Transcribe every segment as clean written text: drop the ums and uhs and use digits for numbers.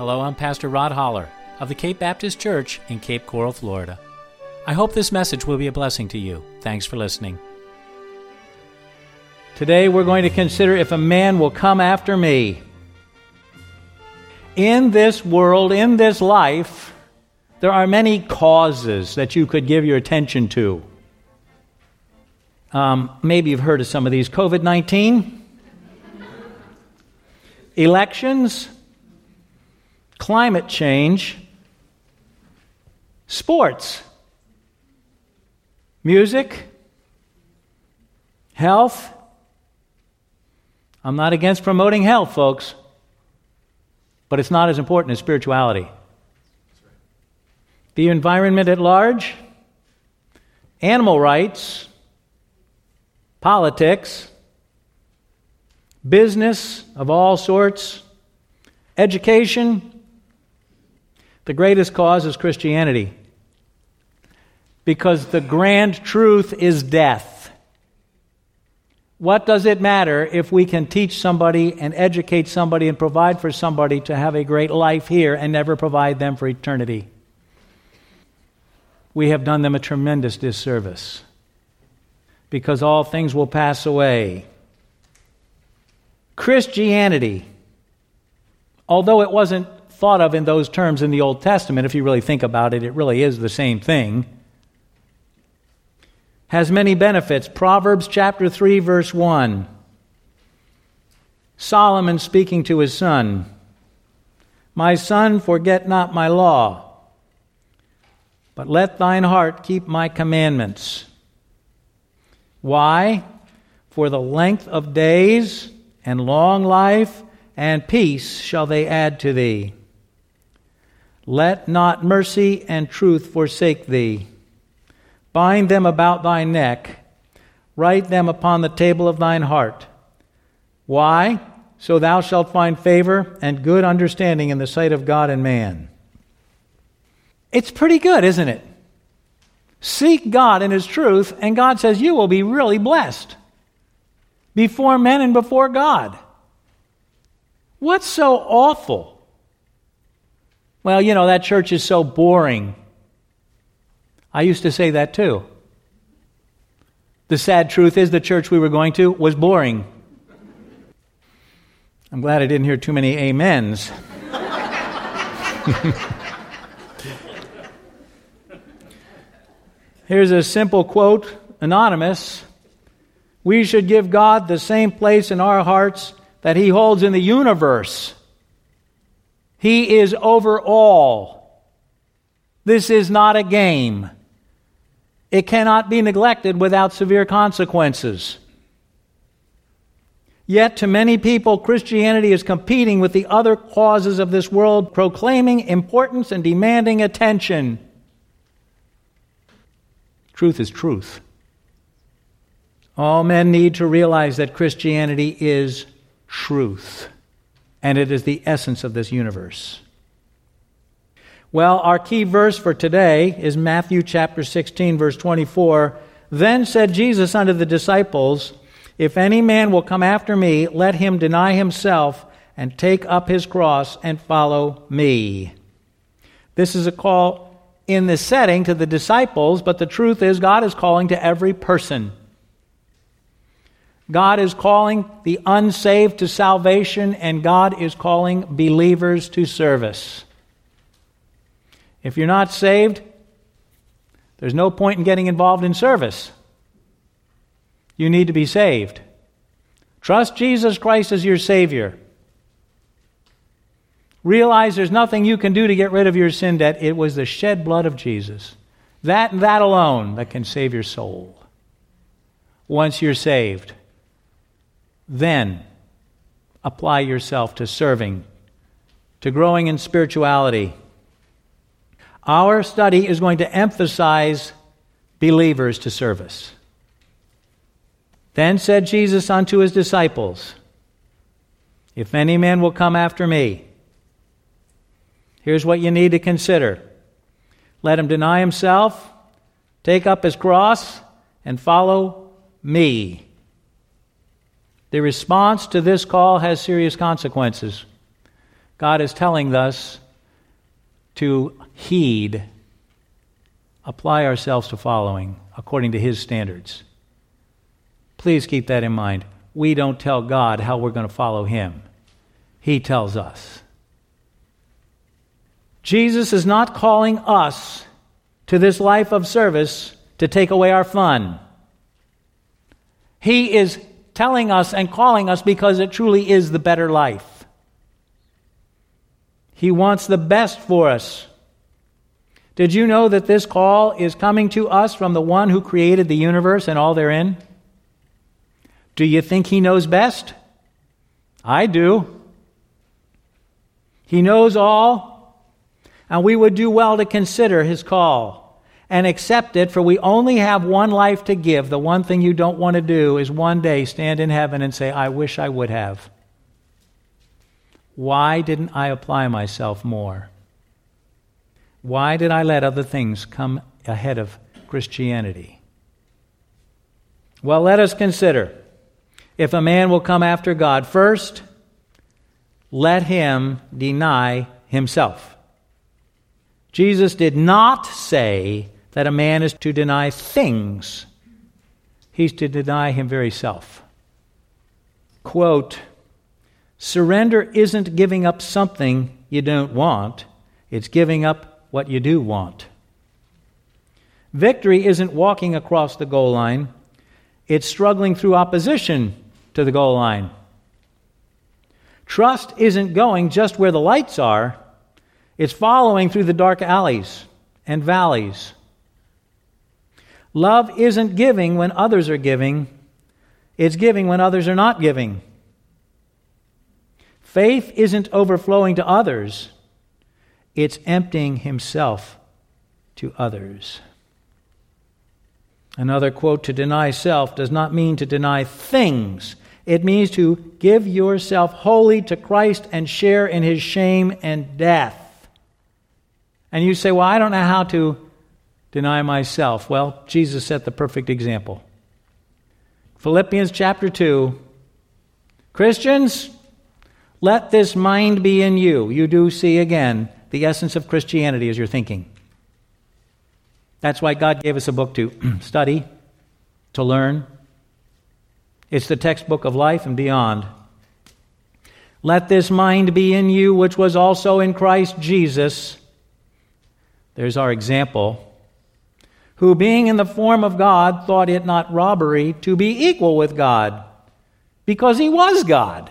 Hello, I'm Pastor Rod Holler of the Cape Baptist Church in Cape Coral, Florida. I hope this message will be a blessing to you. Thanks for listening. Today we're going to consider if a man will come after me. In this world, in this life, there are many causes that you could give your attention to. Maybe you've heard of some of these. COVID-19, elections, climate change, sports, music, health. I'm not against promoting health, folks, but it's not as important as spirituality. The environment at large, animal rights, politics, business of all sorts, education. The greatest cause is Christianity, because the grand truth is death. What does it matter if we can teach somebody and educate somebody and provide for somebody to have a great life here and never provide them for eternity? We have done them a tremendous disservice, because all things will pass away. Christianity, although it wasn't thought of in those terms in the Old Testament, if you really think about it, it really is the same thing, has many benefits. Proverbs chapter 3, verse 1. Solomon speaking to his son, "My son, forget not my law, but let thine heart keep my commandments." Why? For the length of days and long life and peace shall they add to thee. Let not mercy and truth forsake thee. Bind them about thy neck. Write them upon the table of thine heart. Why? So thou shalt find favor and good understanding in the sight of God and man. It's pretty good, isn't it? Seek God in His truth, and God says you will be really blessed before men and before God. What's so awful? Well, you know, that church is so boring. I used to say that too. The sad truth is the church we were going to was boring. I'm glad I didn't hear too many amens. Here's a simple quote, anonymous. "We should give God the same place in our hearts that He holds in the universe. He is over all. This is not a game. It cannot be neglected without severe consequences." Yet to many people, Christianity is competing with the other causes of this world, proclaiming importance and demanding attention. Truth is truth. All men need to realize that Christianity is truth, and it is the essence of this universe. Well, our key verse for today is Matthew chapter 16, verse 24. "Then said Jesus unto the disciples, If any man will come after me, let him deny himself and take up his cross and follow me." This is a call in this setting to the disciples, but the truth is God is calling to every person. God is calling the unsaved to salvation, and God is calling believers to service. If you're not saved, there's no point in getting involved in service. You need to be saved. Trust Jesus Christ as your Savior. Realize there's nothing you can do to get rid of your sin debt. It was the shed blood of Jesus. That and that alone that can save your soul. Once you're saved, then apply yourself to serving, to growing in spirituality. Our study is going to emphasize believers to service. "Then said Jesus unto his disciples, If any man will come after me," here's what you need to consider. "Let him deny himself, take up his cross, and follow me." The response to this call has serious consequences. God is telling us to heed, apply ourselves to following according to His standards. Please keep that in mind. We don't tell God how we're going to follow Him. He tells us. Jesus is not calling us to this life of service to take away our fun. He is telling us and calling us because it truly is the better life. He wants the best for us. Did you know that this call is coming to us from the one who created the universe and all therein? Do you think He knows best? I do. He knows all, and we would do well to consider His call and accept it, for we only have one life to give. The one thing you don't want to do is one day stand in heaven and say, I wish I would have. Why didn't I apply myself more? Why did I let other things come ahead of Christianity? Well, let us consider. If a man will come after God, first, let him deny himself. Jesus did not say that a man is to deny things. He's to deny him very self. Quote, surrender isn't giving up something you don't want. It's giving up what you do want. Victory isn't walking across the goal line. It's struggling through opposition to the goal line. Trust isn't going just where the lights are. It's following through the dark alleys and valleys. Love isn't giving when others are giving. It's giving when others are not giving. Faith isn't overflowing to others. It's emptying himself to others. Another quote, to deny self does not mean to deny things. It means to give yourself wholly to Christ and share in His shame and death. And you say, well, I don't know how to deny myself. Well, Jesus set the perfect example. Philippians chapter 2. Christians, let this mind be in you. You do see again the essence of Christianity as you're thinking. That's why God gave us a book to study, to learn. It's the textbook of life and beyond. Let this mind be in you, which was also in Christ Jesus. There's our example. Who, being in the form of God, thought it not robbery to be equal with God, because He was God,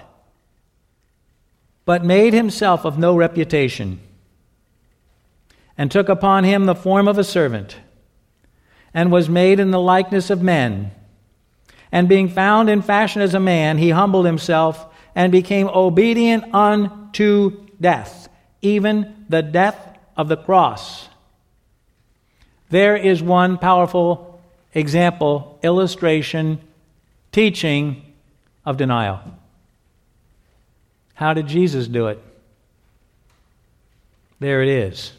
but made Himself of no reputation, and took upon Him the form of a servant, and was made in the likeness of men. And being found in fashion as a man, He humbled Himself, and became obedient unto death, even the death of the cross. There is one powerful example, illustration, teaching of denial. How did Jesus do it? There it is.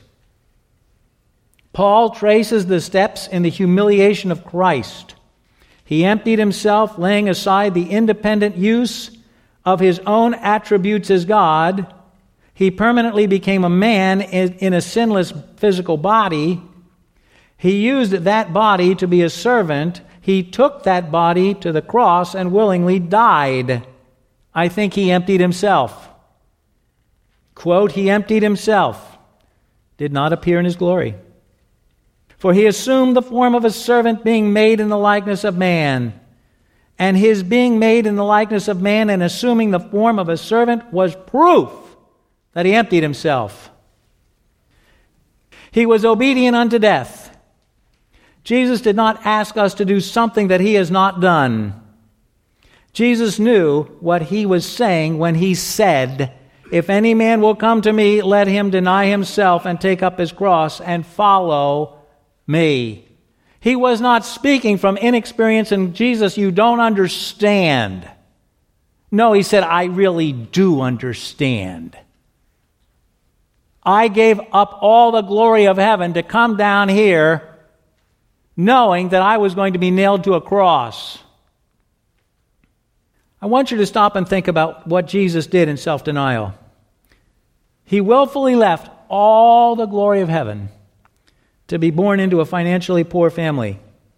Paul traces the steps in the humiliation of Christ. He emptied Himself, laying aside the independent use of His own attributes as God. He permanently became a man in a sinless physical body. He used that body to be a servant. He took that body to the cross and willingly died. I think He emptied Himself. Quote, He emptied Himself, did not appear in His glory. For He assumed the form of a servant, being made in the likeness of man. And His being made in the likeness of man and assuming the form of a servant was proof that He emptied Himself. He was obedient unto death. Jesus did not ask us to do something that He has not done. Jesus knew what He was saying when He said, if any man will come to me, let him deny himself and take up his cross and follow me. He was not speaking from inexperience in Jesus, you don't understand. No, He said, I really do understand. I gave up all the glory of heaven to come down here knowing that I was going to be nailed to a cross. I want you to stop and think about what Jesus did in self-denial. He willfully left all the glory of heaven to be born into a financially poor family.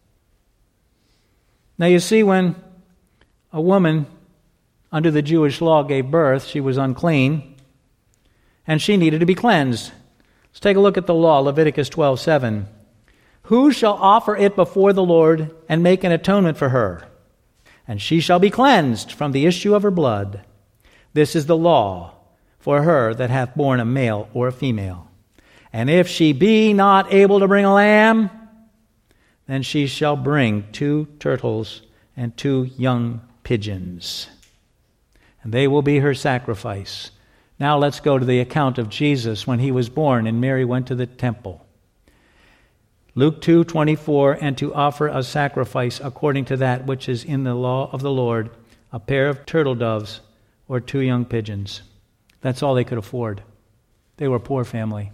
Now you see, when a woman under the Jewish law gave birth, she was unclean, and she needed to be cleansed. Let's take a look at the law, Leviticus 12:7. Who shall offer it before the Lord and make an atonement for her? And she shall be cleansed from the issue of her blood. This is the law for her that hath borne a male or a female. And if she be not able to bring a lamb, then she shall bring 2 turtles and 2 young pigeons, and they will be her sacrifice. Now let's go to the account of Jesus when he was born and Mary went to the temple. Luke 2:24, and to offer a sacrifice according to that which is in the law of the Lord, a pair of turtle doves or 2 young pigeons. That's all they could afford. They were a poor family.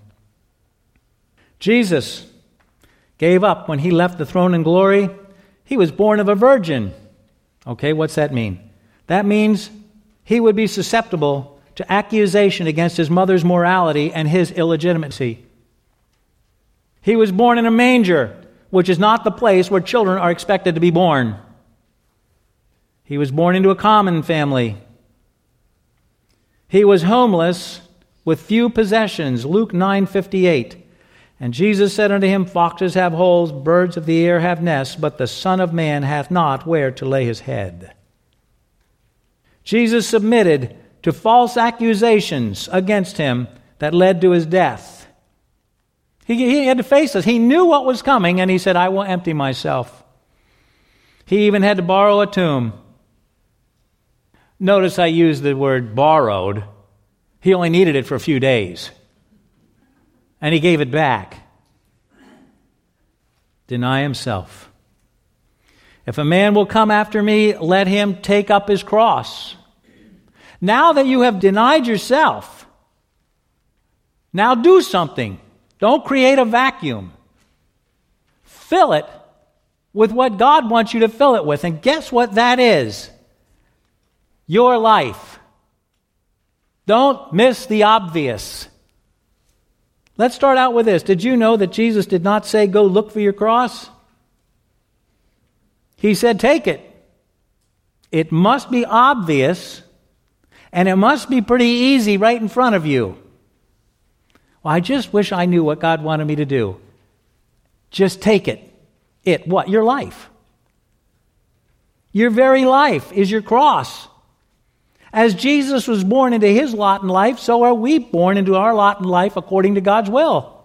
Jesus gave up when he left the throne in glory. He was born of a virgin. Okay, what's that mean? That means he would be susceptible to accusation against his mother's morality and his illegitimacy. He was born in a manger, which is not the place where children are expected to be born. He was born into a common family. He was homeless with few possessions. Luke 9:58. And Jesus said unto him, Foxes have holes, birds of the air have nests, but the Son of Man hath not where to lay his head. Jesus submitted to false accusations against him that led to his death. He had to face this. He knew what was coming, and he said, I will empty myself. He even had to borrow a tomb. Notice I used the word borrowed. He only needed it for a few days, and he gave it back. Deny himself. If a man will come after me, let him take up his cross. Now that you have denied yourself, now do something. Don't create a vacuum. Fill it with what God wants you to fill it with. And guess what that is? Your life. Don't miss the obvious. Let's start out with this. Did you know that Jesus did not say, go look for your cross? He said, take it. It must be obvious, and it must be pretty easy right in front of you. Well, I just wish I knew what God wanted me to do. Just take it. It, what? Your life. Your very life is your cross. As Jesus was born into his lot in life, so are we born into our lot in life according to God's will.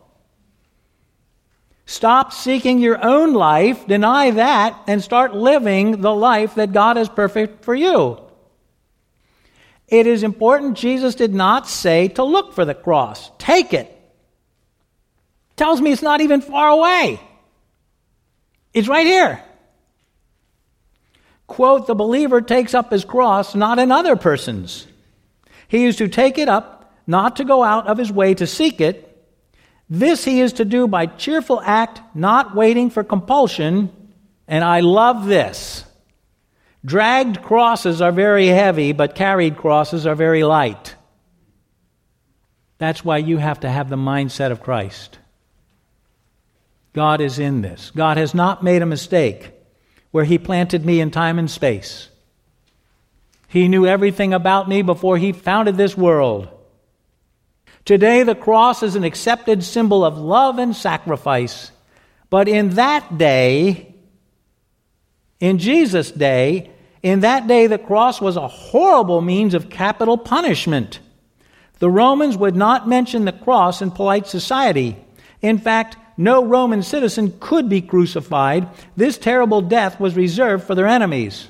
Stop seeking your own life, deny that, and start living the life that God has perfect for you. It is important Jesus did not say to look for the cross. Take it. Tells me it's not even far away. It's right here. Quote, the believer takes up his cross not in other persons. He is to take it up, not to go out of his way to seek it. This he is to do by cheerful act, not waiting for compulsion. And I love this. Dragged crosses are very heavy, but carried crosses are very light. That's why you have to have the mindset of Christ. God is in this. God has not made a mistake where he planted me in time and space. He knew everything about me before he founded this world. Today, the cross is an accepted symbol of love and sacrifice. But in that day, in Jesus' day, in that day, the cross was a horrible means of capital punishment. The Romans would not mention the cross in polite society. In fact, no Roman citizen could be crucified. This terrible death was reserved for their enemies.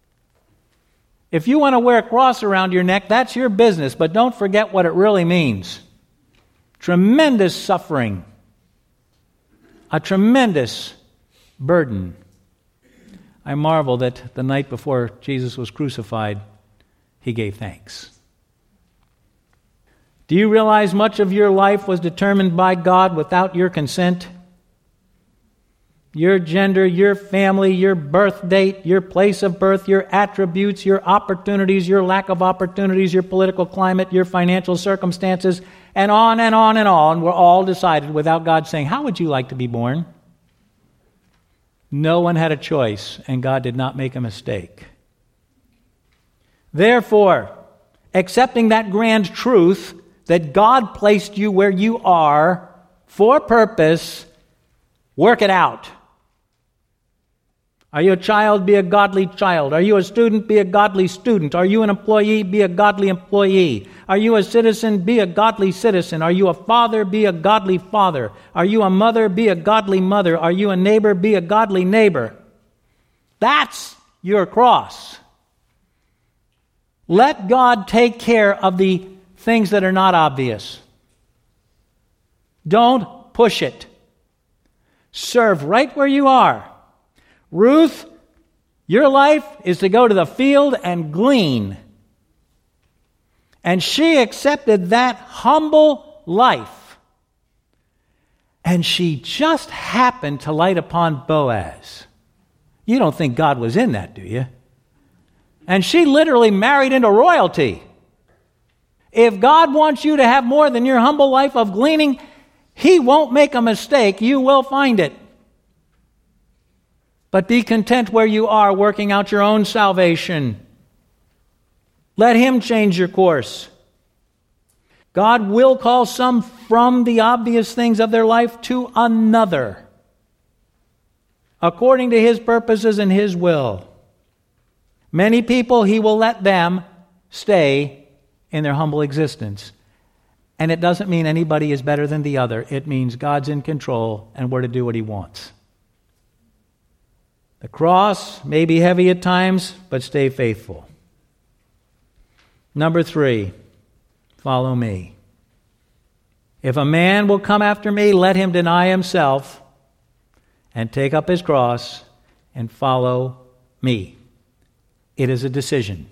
If you want to wear a cross around your neck, that's your business, but don't forget what it really means. Tremendous suffering. A tremendous burden. I marvel that the night before Jesus was crucified, he gave thanks. Do you realize much of your life was determined by God without your consent? your gender, your family, your birth date, your place of birth, your attributes, your opportunities, your lack of opportunities, your political climate, your financial circumstances, and on and on and on were all decided without God saying, how would you like to be born? No one had a choice, and God did not make a mistake. Therefore, accepting that grand truth that God placed you where you are for purpose, work it out. Are you a child? Be a godly child. Are you a student? Be a godly student. Are you an employee? Be a godly employee. Are you a citizen? Be a godly citizen. Are you a father? Be a godly father. Are you a mother? Be a godly mother. Are you a neighbor? Be a godly neighbor. That's your cross. Let God take care of the things that are not obvious. Don't push it. Serve right where you are. Ruth, your life is to go to the field and glean. And she accepted that humble life. And she just happened to light upon Boaz. You don't think God was in that, do you? And she literally married into royalty. If God wants you to have more than your humble life of gleaning, He won't make a mistake. You will find it. But be content where you are, working out your own salvation. Let Him change your course. God will call some from the obvious things of their life to another, according to His purposes and His will. Many people, He will let them stay in their humble existence. And it doesn't mean anybody is better than the other. It means God's in control and we're to do what He wants. The cross may be heavy at times, but stay faithful. Number 3, follow me. If a man will come after me, let him deny himself and take up his cross and follow me. It is a decision.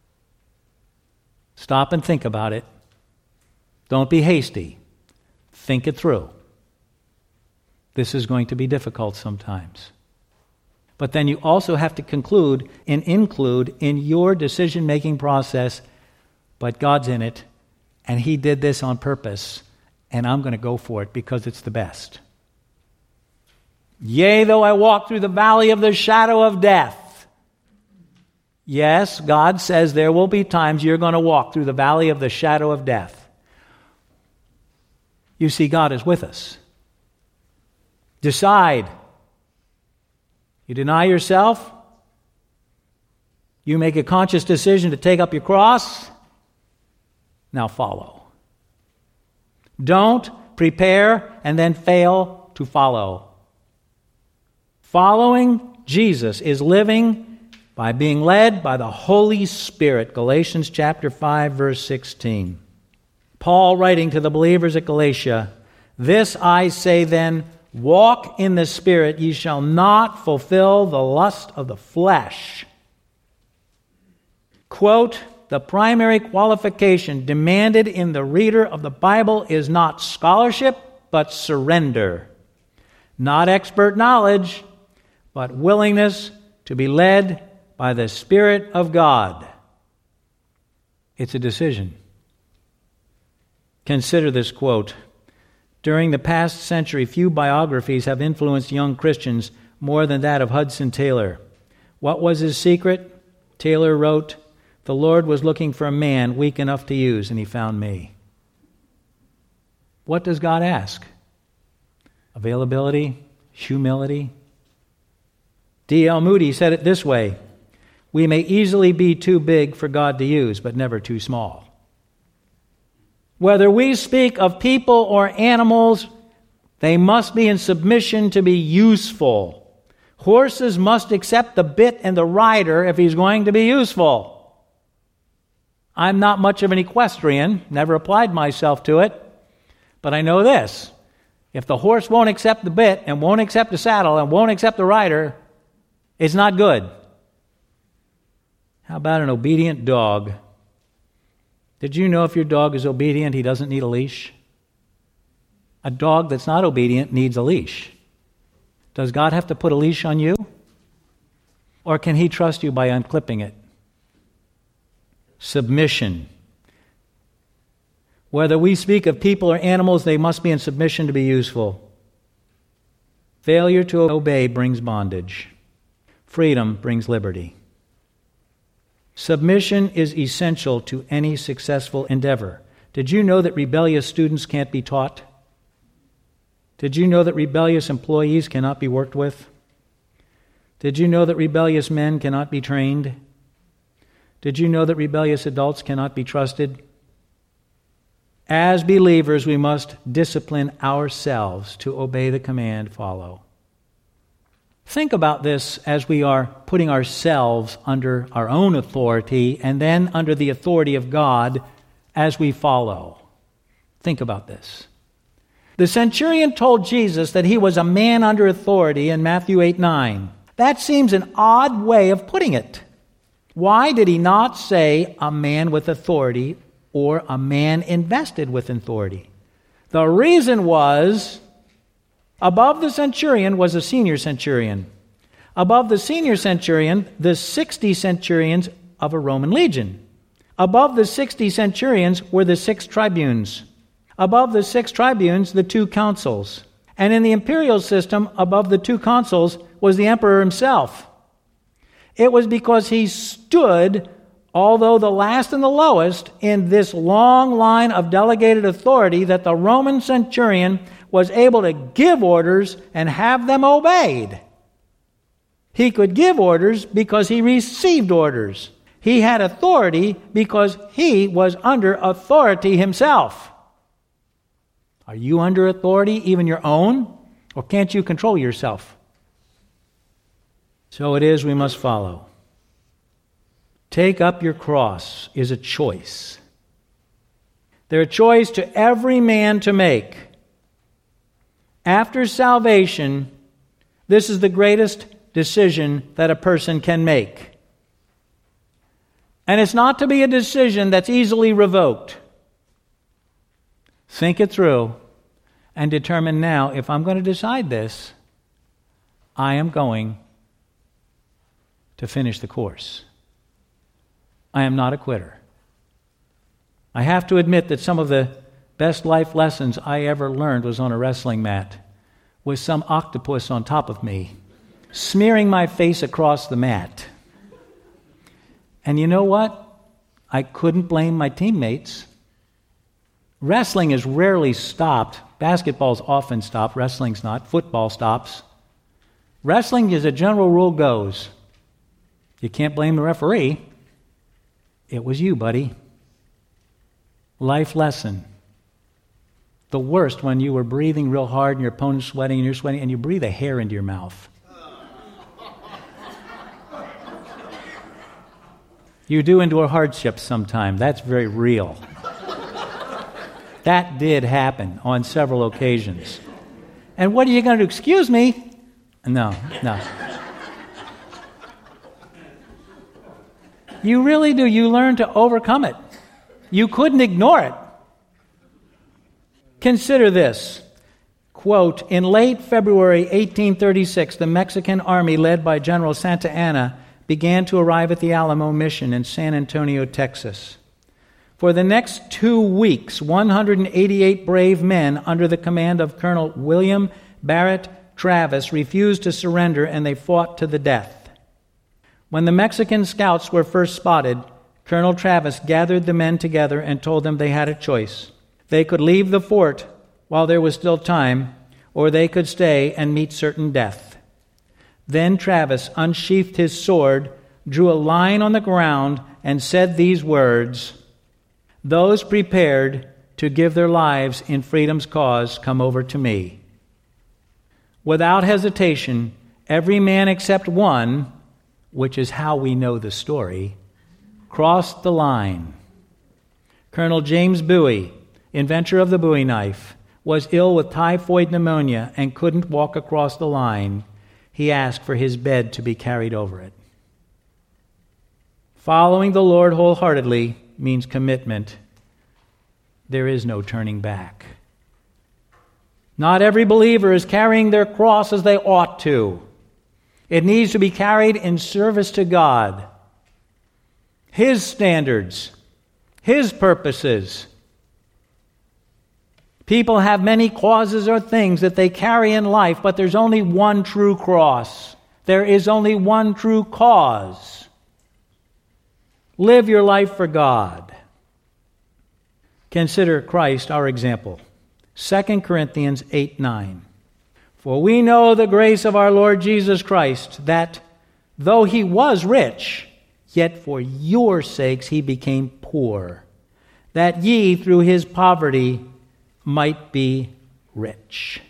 Stop and think about it. Don't be hasty. Think it through. This is going to be difficult sometimes. But then you also have to conclude and include in your decision-making process, but God's in it, and He did this on purpose, and I'm going to go for it because it's the best. Yea, though I walk through the valley of the shadow of death. Yes, God says there will be times you're going to walk through the valley of the shadow of death. You see, God is with us. Decide. You deny yourself. You make a conscious decision to take up your cross. Now follow. Don't prepare and then fail to follow. Following Jesus is living by being led by the Holy Spirit. Galatians chapter 5, verse 16. Paul writing to the believers at Galatia, "This I say then, walk in the Spirit, ye shall not fulfill the lust of the flesh." Quote, "The primary qualification demanded in the reader of the Bible is not scholarship, but surrender. Not expert knowledge, but willingness to be led by the Spirit of God." It's a decision. Consider this quote. During the past century, few biographies have influenced young Christians more than that of Hudson Taylor. What was his secret? Taylor wrote, "The Lord was looking for a man weak enough to use, and He found me." What does God ask? Availability, humility. D.L. Moody said it this way, "We may easily be too big for God to use, but never too small." Whether we speak of people or animals, they must be in submission to be useful. Horses must accept the bit and the rider if he's going to be useful. I'm not much of an equestrian, never applied myself to it, but I know this. If the horse won't accept the bit and won't accept the saddle and won't accept the rider, it's not good. How about an obedient dog? Did you know if your dog is obedient, he doesn't need a leash? A dog that's not obedient needs a leash. Does God have to put a leash on you? Or can He trust you by unclipping it? Submission. Whether we speak of people or animals, they must be in submission to be useful. Failure to obey brings bondage. Freedom brings liberty. Submission is essential to any successful endeavor. Did you know that rebellious students can't be taught? Did you know that rebellious employees cannot be worked with? Did you know that rebellious men cannot be trained? Did you know that rebellious adults cannot be trusted? As believers, we must discipline ourselves to obey the command, follow. Think about this as we are putting ourselves under our own authority and then under the authority of God as we follow. Think about this. The centurion told Jesus that he was a man under authority in Matthew 8:9. That seems an odd way of putting it. Why did he not say a man with authority or a man invested with authority? The reason was, above the centurion was a senior centurion. Above the senior centurion, the 60 centurions of a Roman legion. Above the 60 centurions were the 6 tribunes. Above the 6 tribunes, the 2 consuls. And in the imperial system, above the 2 consuls was the emperor himself. It was because he stood, although the last and the lowest, in this long line of delegated authority that the Roman centurion was able to give orders and have them obeyed. He could give orders because he received orders. He had authority because he was under authority himself. Are you under authority, even your own? Or can't you control yourself? So it is we must follow. Take up your cross is a choice. They're a choice to every man to make. After salvation, this is the greatest decision that a person can make. And it's not to be a decision that's easily revoked. Think it through and determine now, if I'm going to decide this, I am going to finish the course. I am not a quitter. I have to admit that some of the best life lessons I ever learned was on a wrestling mat with some octopus on top of me, smearing my face across the mat. And you know what? I couldn't blame my teammates. Wrestling is rarely stopped. Basketball's often stopped. Wrestling's not. Football stops. Wrestling, as a general rule, goes. You can't blame the referee. It was you, buddy. Life lesson. The worst when you were breathing real hard and your opponent's sweating and you're sweating and you breathe a hair into your mouth. You do endure hardships sometime. That's very real. That did happen on several occasions. And what are you going to do? Excuse me? No. You really do. You learn to overcome it. You couldn't ignore it. Consider this. Quote, in late February 1836, the Mexican army led by General Santa Anna began to arrive at the Alamo Mission in San Antonio, Texas. For the next 2 weeks, 188 brave men under the command of Colonel William Barrett Travis refused to surrender, and they fought to the death. When the Mexican scouts were first spotted, Colonel Travis gathered the men together and told them they had a choice. They could leave the fort while there was still time, or they could stay and meet certain death. Then Travis unsheathed his sword, drew a line on the ground, and said these words, "Those prepared to give their lives in freedom's cause, come over to me." Without hesitation, every man except one, which is how we know the story, crossed the line. Colonel James Bowie, inventor of the Bowie knife, was ill with typhoid pneumonia and couldn't walk across the line. He asked for his bed to be carried over it. Following the Lord wholeheartedly means commitment. There is no turning back. Not every believer is carrying their cross as they ought to. It needs to be carried in service to God. His standards, His purposes. People have many causes or things that they carry in life, but there's only one true cross. There is only one true cause. Live your life for God. Consider Christ our example. 2 Corinthians 8:9. For we know the grace of our Lord Jesus Christ, that though He was rich, yet for your sakes He became poor, that ye through His poverty might be rich.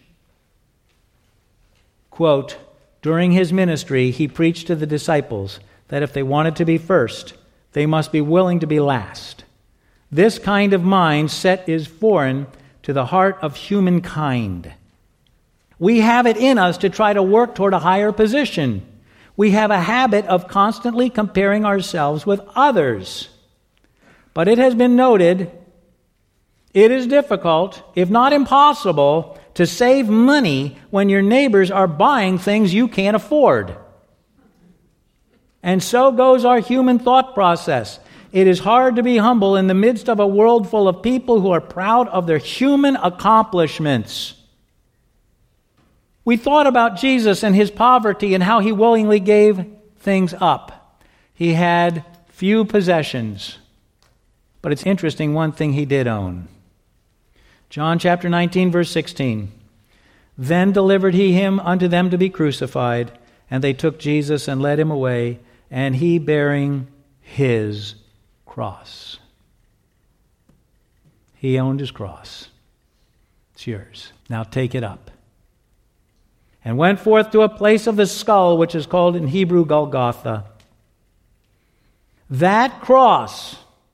Quote, during His ministry, He preached to the disciples that if they wanted to be first, they must be willing to be last. This kind of mindset is foreign to the heart of humankind. We have it in us to try to work toward a higher position. We have a habit of constantly comparing ourselves with others. But it has been noted, it is difficult, if not impossible, to save money when your neighbors are buying things you can't afford. And so goes our human thought process. It is hard to be humble in the midst of a world full of people who are proud of their human accomplishments. We thought about Jesus and His poverty and how He willingly gave things up. He had few possessions. But it's interesting, one thing He did own. John chapter 19, verse 16. Then delivered He Him unto them to be crucified, and they took Jesus and led Him away, and He bearing His cross. He owned His cross. It's yours. Now take it up. And went forth to a place of the skull, which is called in Hebrew Golgotha. That cross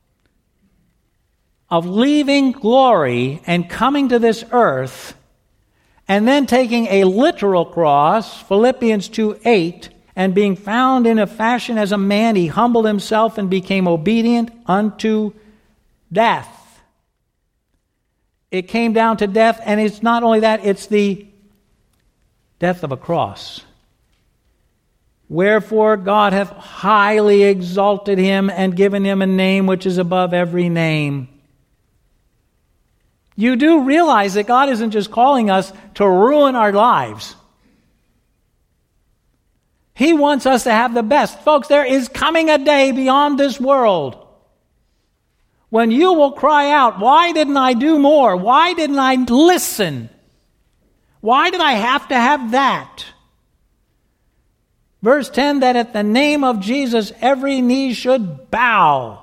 of leaving glory and coming to this earth, and then taking a literal cross, Philippians 2:8, and being found in a fashion as a man, He humbled Himself and became obedient unto death. It came down to death, and it's not only that, it's the death of a cross. Wherefore God hath highly exalted Him and given Him a name which is above every name. You do realize that God isn't just calling us to ruin our lives. He wants us to have the best. Folks, there is coming a day beyond this world when you will cry out, why didn't I do more? Why didn't I listen? Why did I have to have that? Verse 10, that at the name of Jesus every knee should bow.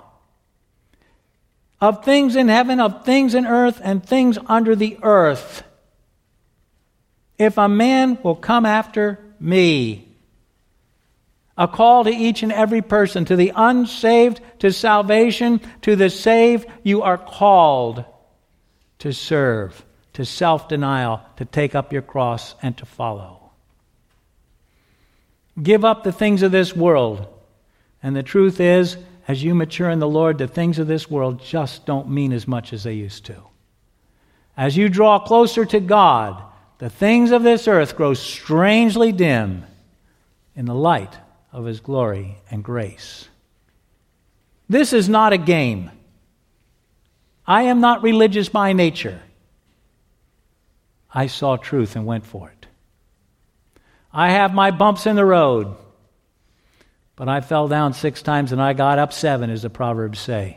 Of things in heaven, of things in earth, and things under the earth. If a man will come after me. A call to each and every person, to the unsaved, to salvation, to the saved, you are called to serve, to self-denial, to take up your cross, and to follow. Give up the things of this world. And the truth is, as you mature in the Lord, the things of this world just don't mean as much as they used to. As you draw closer to God, the things of this earth grow strangely dim in the light of His glory and grace. This is not a game. I am not religious by nature. I saw truth and went for it. I have my bumps in the road, but I fell down 6 times and I got up 7, as the Proverbs say.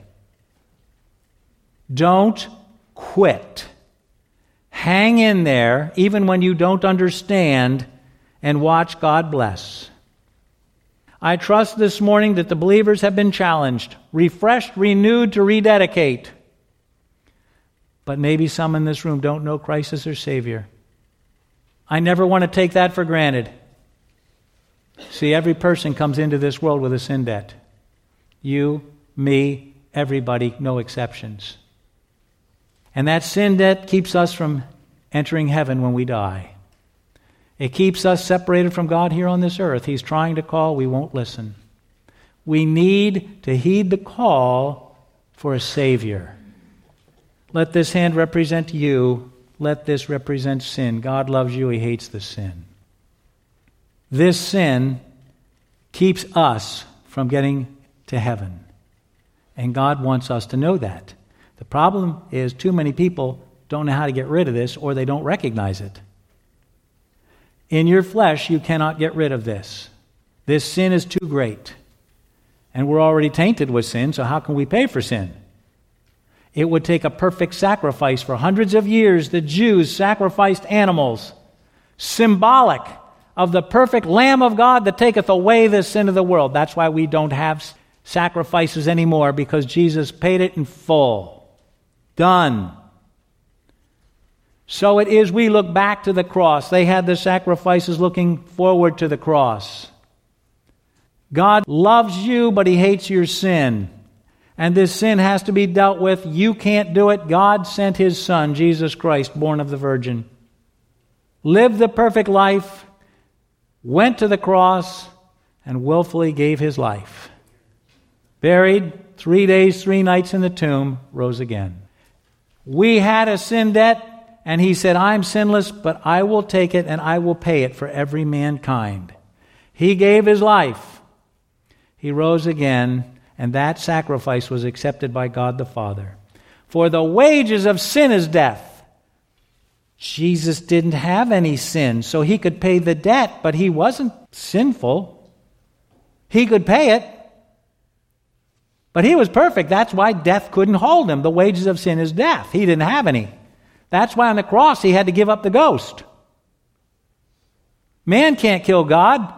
Don't quit. Hang in there, even when you don't understand, and watch God bless. I trust this morning that the believers have been challenged, refreshed, renewed to rededicate. But maybe some in this room don't know Christ as their Savior. I never want to take that for granted. See, every person comes into this world with a sin debt. You, me, everybody, no exceptions. And that sin debt keeps us from entering heaven when we die. It keeps us separated from God here on this earth. He's trying to call, we won't listen. We need to heed the call for a Savior. Let this hand represent you let this represent sin. God loves you. He hates the sin. This sin keeps us from getting to heaven. And God wants us to know that. The problem is too many people don't know how to get rid of this, or they don't recognize it. In your flesh, you cannot get rid of this. This sin is too great. And we're already tainted with sin, so how can we pay for sin? It would take a perfect sacrifice. For hundreds of years, the Jews sacrificed animals, symbolic of the perfect Lamb of God that taketh away the sin of the world. That's why we don't have sacrifices anymore, because Jesus paid it in full. Done. So it is we look back to the cross. They had the sacrifices looking forward to the cross. God loves you, but He hates your sin. And this sin has to be dealt with. You can't do it. God sent His Son, Jesus Christ, born of the Virgin, lived the perfect life, went to the cross, and willfully gave His life. Buried, 3 days, 3 nights in the tomb, rose again. We had a sin debt, and He said, I'm sinless, but I will take it and I will pay it for every mankind. He gave His life. He rose again, and that sacrifice was accepted by God the Father. For the wages of sin is death. Jesus didn't have any sin, so He could pay the debt, but He wasn't sinful. He could pay it, but He was perfect. That's why death couldn't hold Him. The wages of sin is death. He didn't have any. That's why on the cross He had to give up the ghost. Man can't kill God.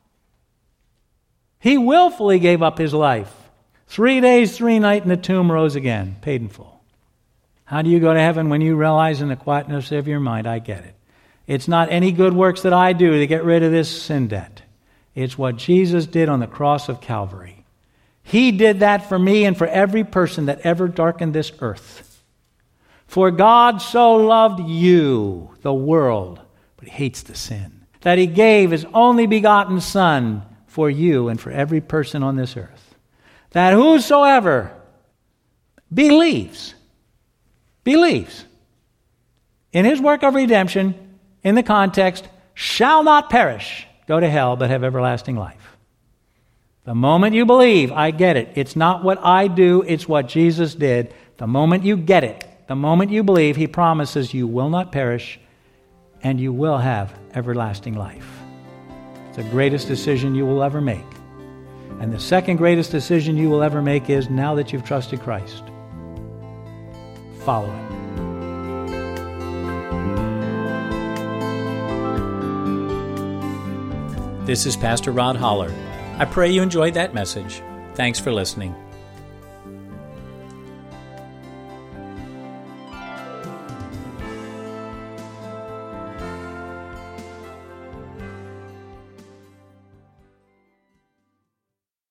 He willfully gave up His life. 3 days, 3 nights in the tomb, rose again, paid in full. How do you go to heaven? When you realize in the quietness of your mind, I get it. It's not any good works that I do to get rid of this sin debt. It's what Jesus did on the cross of Calvary. He did that for me and for every person that ever darkened this earth. For God so loved you, the world, but He hates the sin, that He gave His only begotten Son for you and for every person on this earth, that whosoever believes in His work of redemption, in the context, shall not perish, go to hell, but have everlasting life. The moment you believe, I get it. It's not what I do, it's what Jesus did. The moment you get it, the moment you believe, He promises you will not perish and you will have everlasting life. It's the greatest decision you will ever make. And the second greatest decision you will ever make is, now that you've trusted Christ, follow Him. This is Pastor Rod Holler. I pray you enjoyed that message. Thanks for listening.